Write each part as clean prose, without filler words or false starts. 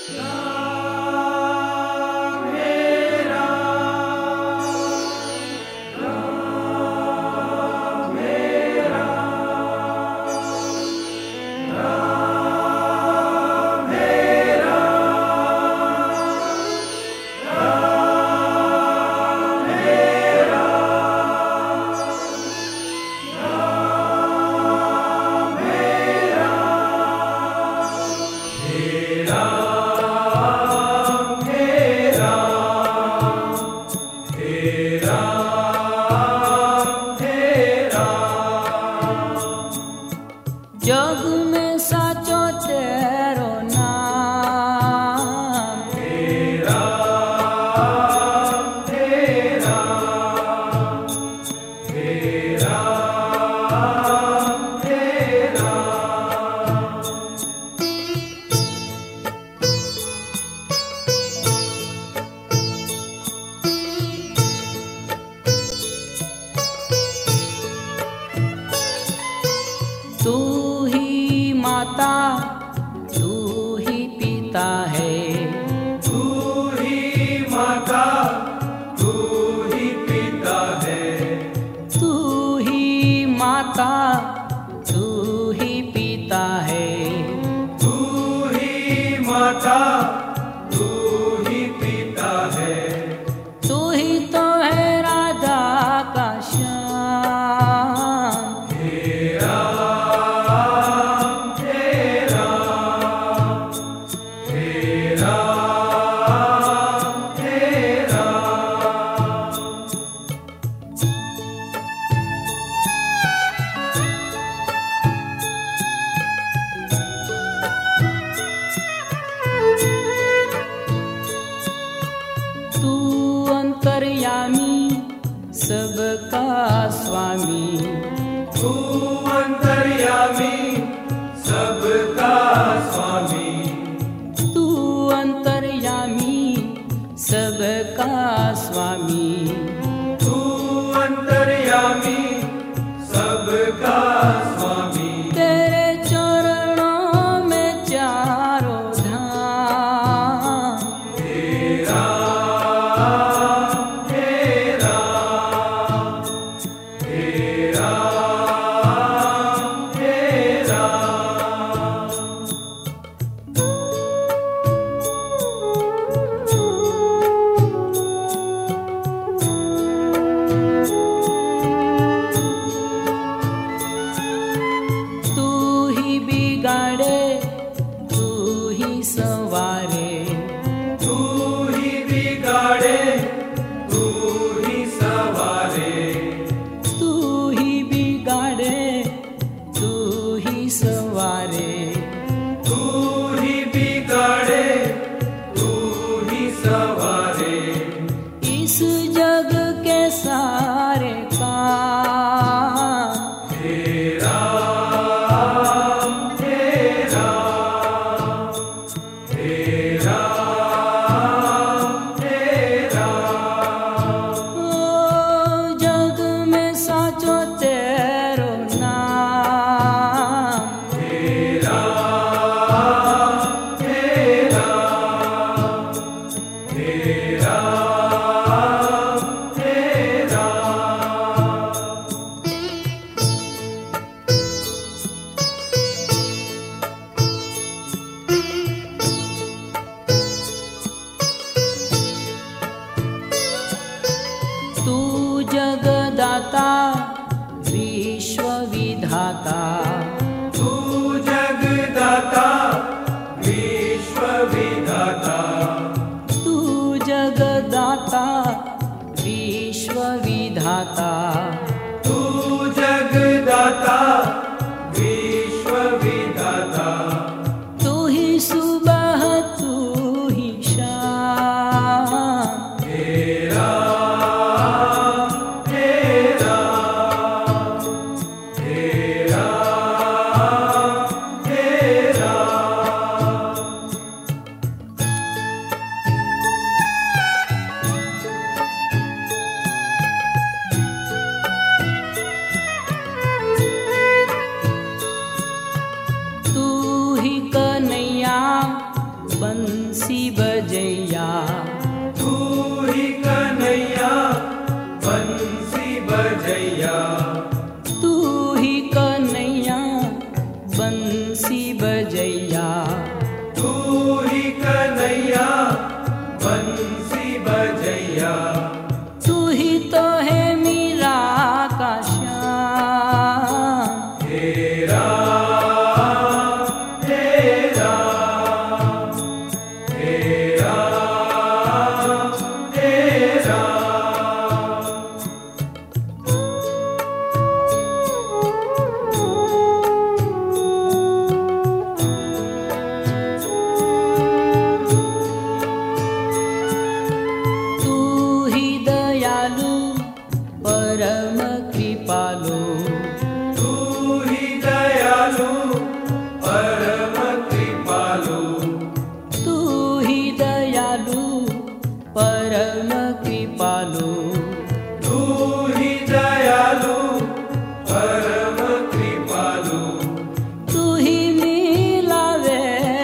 जग में साचो तेरो नाम तेरा तेरा तेरा तेरा तू ही माता तू ही पिता है, तू ही माता तू ही पिता है, तू ही माता तू ही पिता है, तू ही माता तू ही पिता है, तू ही तो है राधा का श्याम। तेरा तेरा तेरा तेरा तू अंतर्यामी सबका स्वामी, तू अंतर्यामी सबका स्वामी, तू अंतर्यामी सबका स्वामी, तू अंतर्यामी सबका स्वामी, तेरे चरणों में चारों धाम। तेरा तेरा तेरा तेरा तू ही बिगाड़े तू ही संवारे, तू ही बिगाड़े तू ही सवारे, तू ही बिगाड़े तू ही संवारे, तू ही बिगाड़े तू ही सवारे, इस जग के सारे काम। तेरा तेरा तेरा बंसी बजैया, तू ही कन्हैया बंसी बजैया, तू ही कन्हैया बंसी बजैया, तू ही कन्हैया बंसी बजैया, तू ही तो है मीरा का श्याम। तेरा तेरा तेरा तेरा तू ही दयालु परम कृपालु, तू ही दयालु परम कृपालु, तू ही दयालु परम कृपालु, तू ही दयालु परम कृपालु, तू ही मिलावे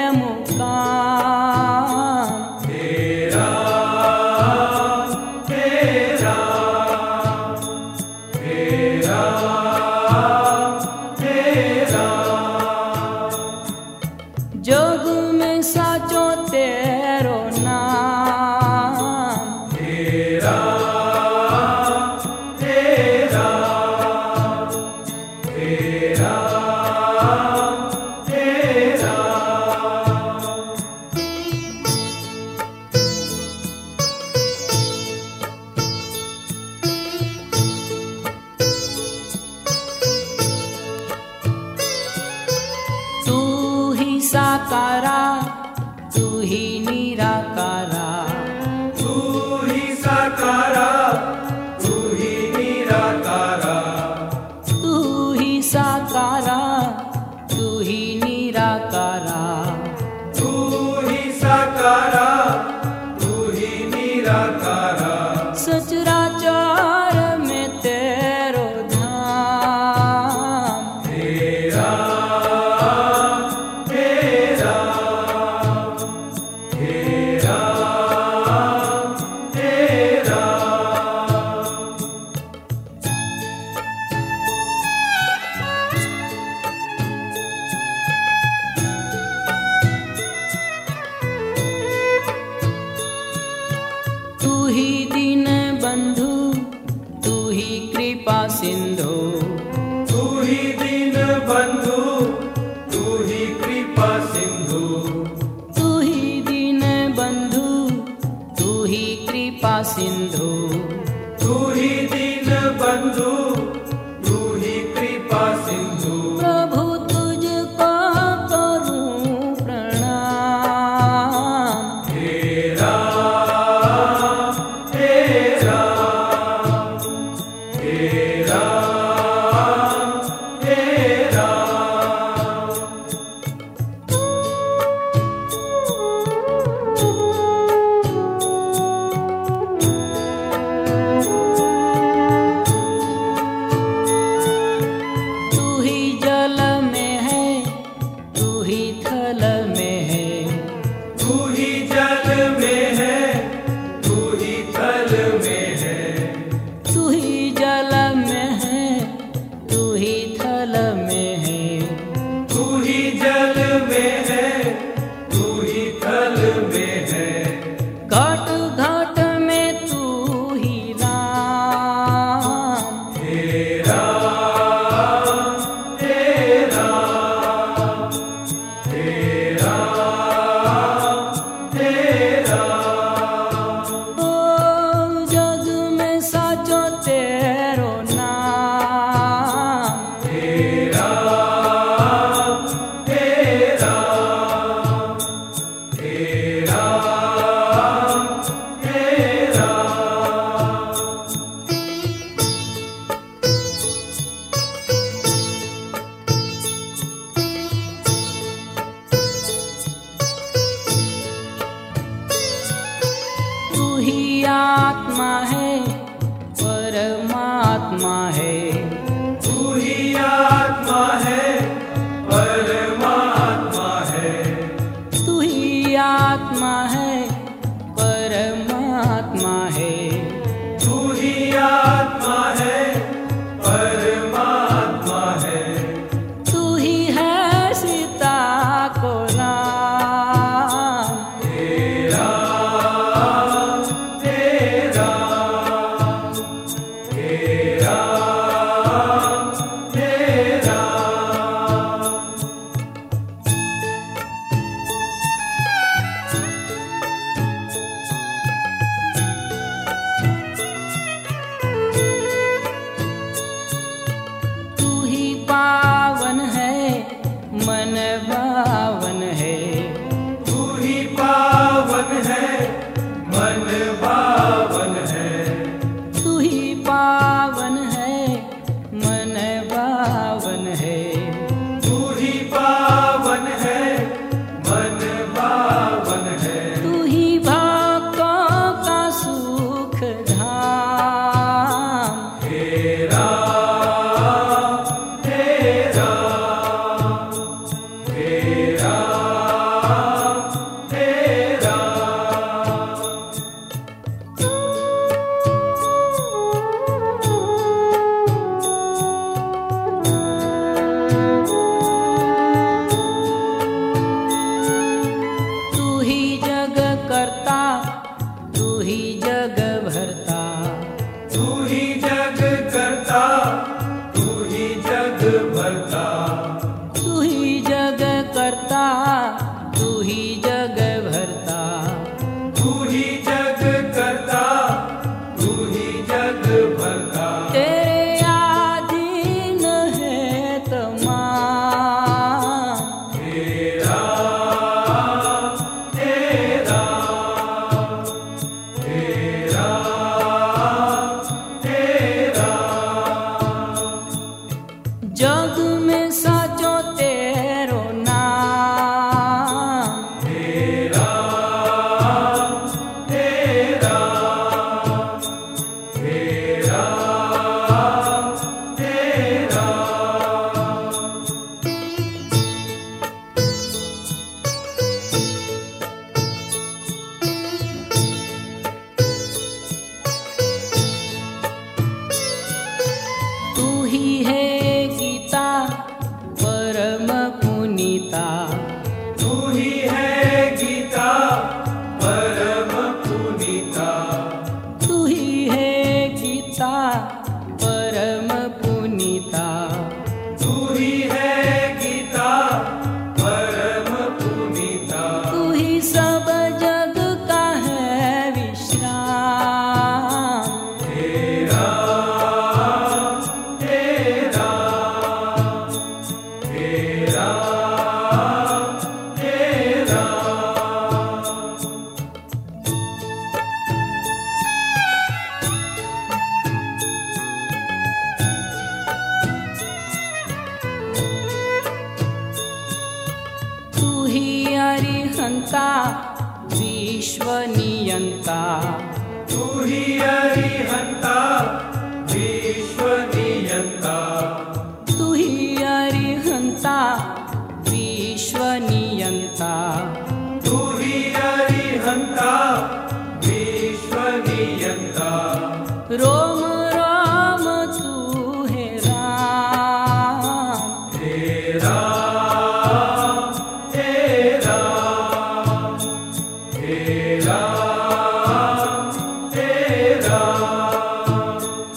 मुकाम। तेरा तेरा तेरा तेरा जोग में साचो तेरो नाम। तेरा तेरा तेरा तेरा तू ही साकारा, तू ही निराकारा, तू ही साकारा, तू ही निराकारा, तू ही साकारा, तू ही निराकारा, तू ही साकारा, तू ही निराकारा, सचराचर में तेरो धाम। तेरा तेरा तेरा तेरा तू ही दीन बंधु, तू ही कृपा सिंधु, तू ही दीन बंधु, तू ही कृपा सिंधु, तू ही दीन बंधु, तू ही कृपा सिंधु, तू ही दीन बंधु, तू ही कृपा सिंधु, प्रभु तुझको करूं प्रणाम। तेरा तेरा तेरा तेरा तू ही जल में है, तू ही थल में है, तू ही जल में है, तू ही थल में है, तू ही जल में है, तू ही थल में है, तू ही जल में है, तू ही थल में है, घट घट में तू ही राम। तेरा तेरा तेरा तेरा ओ जग में साचो तेरो नाम। तेरा तेरा तेरा तेरा तू ही आत्मा है, परमात्मा है, तू ही आत्मा है, परमात्मा है, तू ही आत्मा है परमात्मा है। तू ही आत्मा है परमात्मा है। तू ही है सीता को राम। तेरा तेरा तेरा तेरा। तू ही पावन है मन भावन है। तू ही पावन है मन भावन है। तू ही पावन है मन भावन है। तू ही पावन है मन भावन है। तू ही भक्तों का सुख धाम। तेरा तेरा तेरा तेरा। तू ही जग करता तू ही जग भरता। तू ही जग करता तू ही जग भरता। तू ही जग करता तू ही जग भरता। तू ही जग करता तू ही जग भरता। तेरे अधीन है तमाम। तेरा तेरा तेरा तेरा। जग में साचो तेरो नाम। तेरा तेरा तेरा तेरा। तू ही है गीता परम पुनीता। तू ही है गीता परम पुनीता। तू ही है गीता परम पुनीता। तू ही है गीता परम पुनीता। तू ही सब जग का है विश्राम। तेरा तेरा तेरा तेरा। तू ही अरिहंता विश्व नियंता। तू ही अरिहंता विश्व नियंता। तू ही अरिहंता विश्व नियंता। तू ही अरिहंता विश्व नियंता। रोम राम तू है राम। तेरा तेरा तेरा तेरा।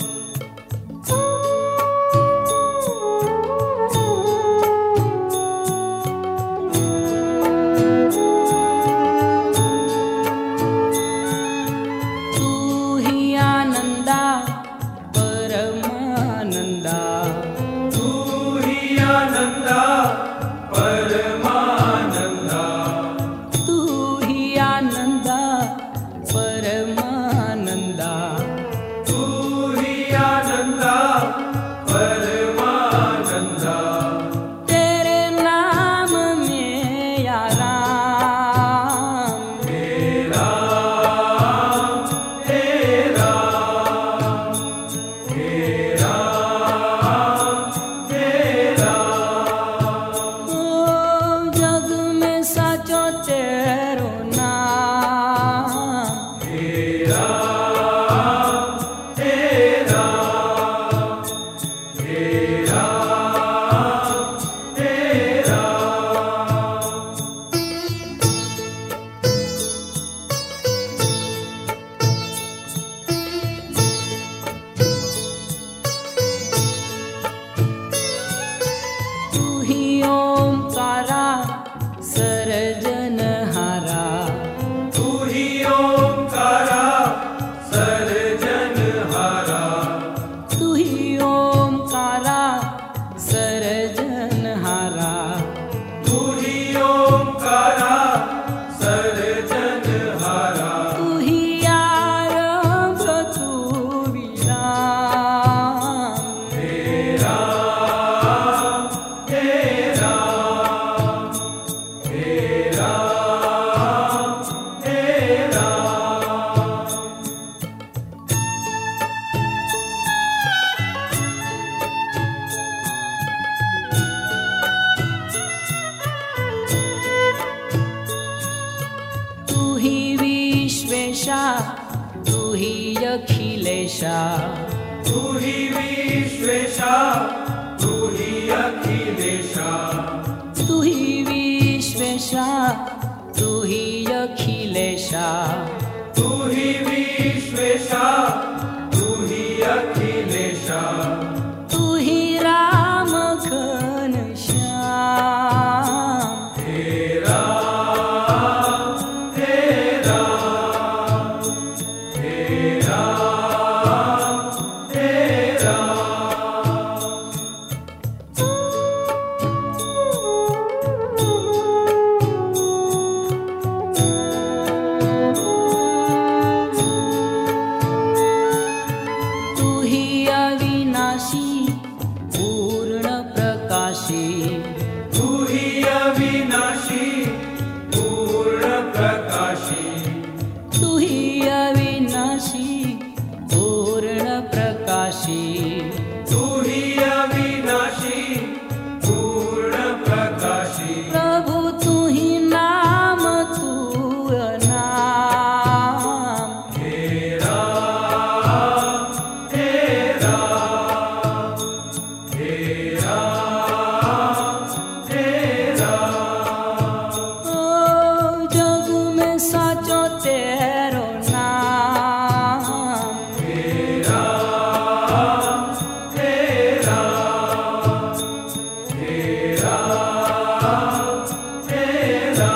विश्वेशा तू ही अखिलेशा, तू ही विश्वेशा तू ही अखिलेशा, तू ही विश्वेशा तू ही अखिलेशा, तू ही विश्वेशा तू ही अखिलेशा, तू ही राम घनश्याम, तेरा तेरा तेरा तेरा। तू ही अविनाशी पूर्ण प्रकाशी, तू ही अविनाशी पूर्ण प्रकाशी, तू ही अविनाशी पूर्ण प्रकाशी, तू ही अविनाशी पूर्ण प्रकाशी। प्रभु तू ही नाम तू अनाम, तेरा तेरा तेरा तेरा। ओ जग में साचो तेरो नाम, तेरा तेरा तेरा तेरा।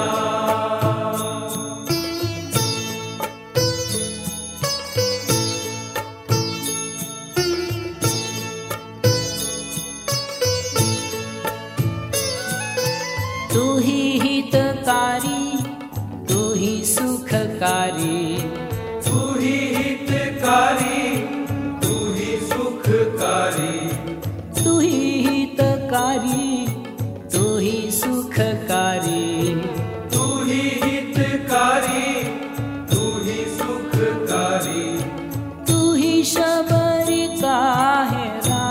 तू ही हितकारी तू ही सुखकारी, तू ही हितकारी तू ही सुखकारी, तू ही हितकारी तू ही सुखकारी, तू ही हितकारी तू ही सुखकारी, तू ही शबरी का है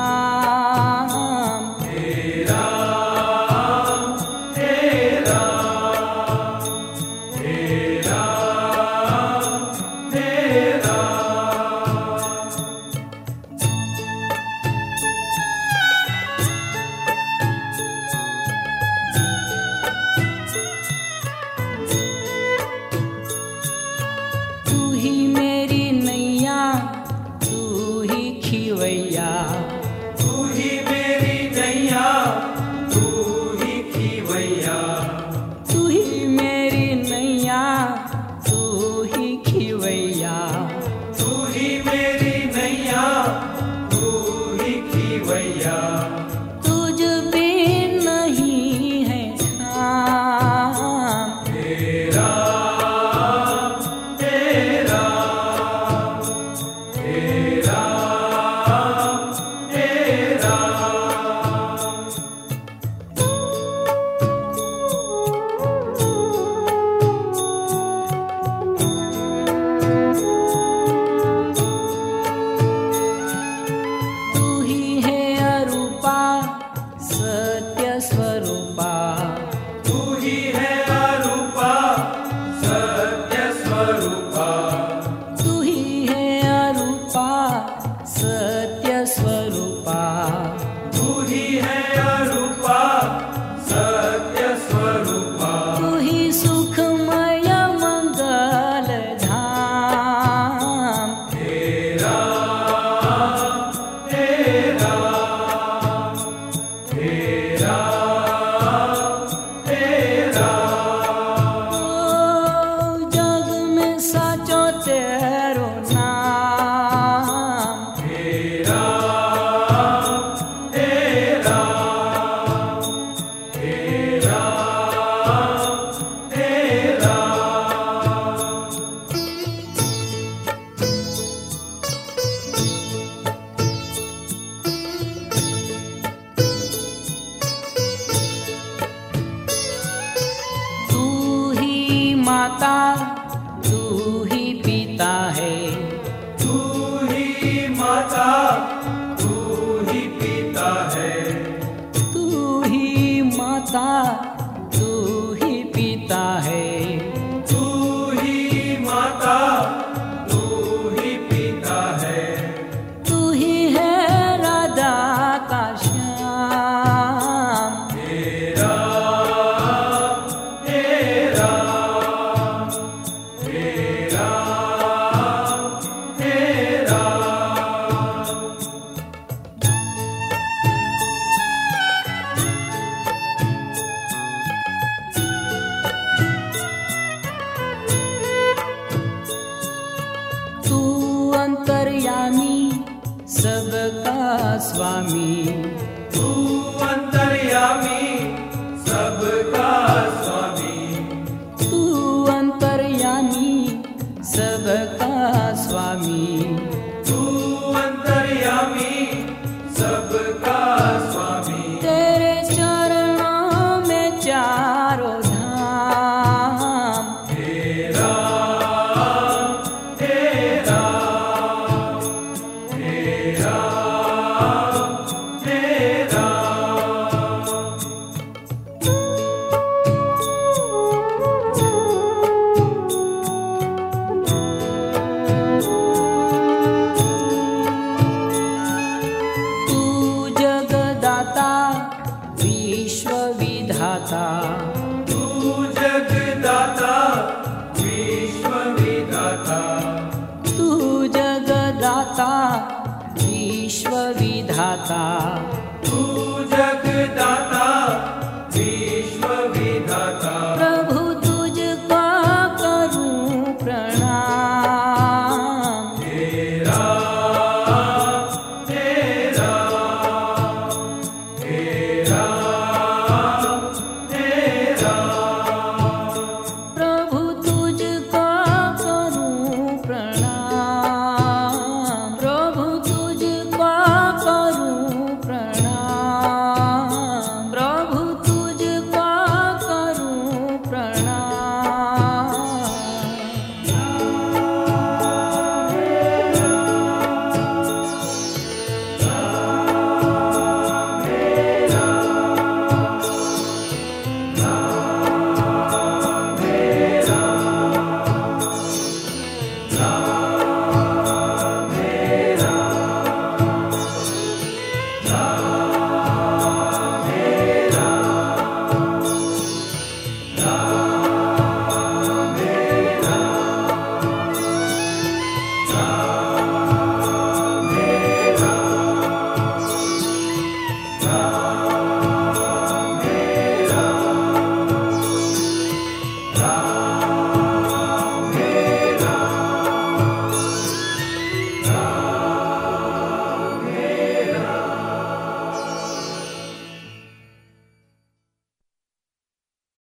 राम, तेरा तेरा तेरा तेरा। तू ही मेरी नैया तू ही खिवैया, तू ही मेरी नैया तू ही खिवैया, तू ही मेरी नैया तू ही खिवैया, तू ही मेरी नैया तू ही खिवैया। तुझ बिन नहीं है ठाम, तेरा तेरा तेरा तेरा। तू ही है अरूपा सत्य स्वरूपा, तू ही है अरूपा सत्य स्वरूपा, तू ही है अरूपा सत्य स्वरूपा, तू ही है अरूपा सत्य स्वरूपा। तू ही सुखमय मंगल धाम, तेरा तेरा तेरा तेरा। ओ जग में साचो तेरो नाम, तेरा तेरा तेरा तेरा। तू ही माता तू ही पिता है, तू ही माता तू ही पिता है, तू ही माता तू ही पिता है, तू ही माता स्वामी, तू अंतर्यामी सबका स्वामी, तू अंतर्यामी सबका स्वामी, तू अंतर्यामी सबका स्वामी। तेरे चरणों में चारों धाम, तेरा तेरा तेरा तेरा तू जगदाता विश्व विधाता, तू जगदाता विश्व विधाता, तू जगदाता विश्व विधाता,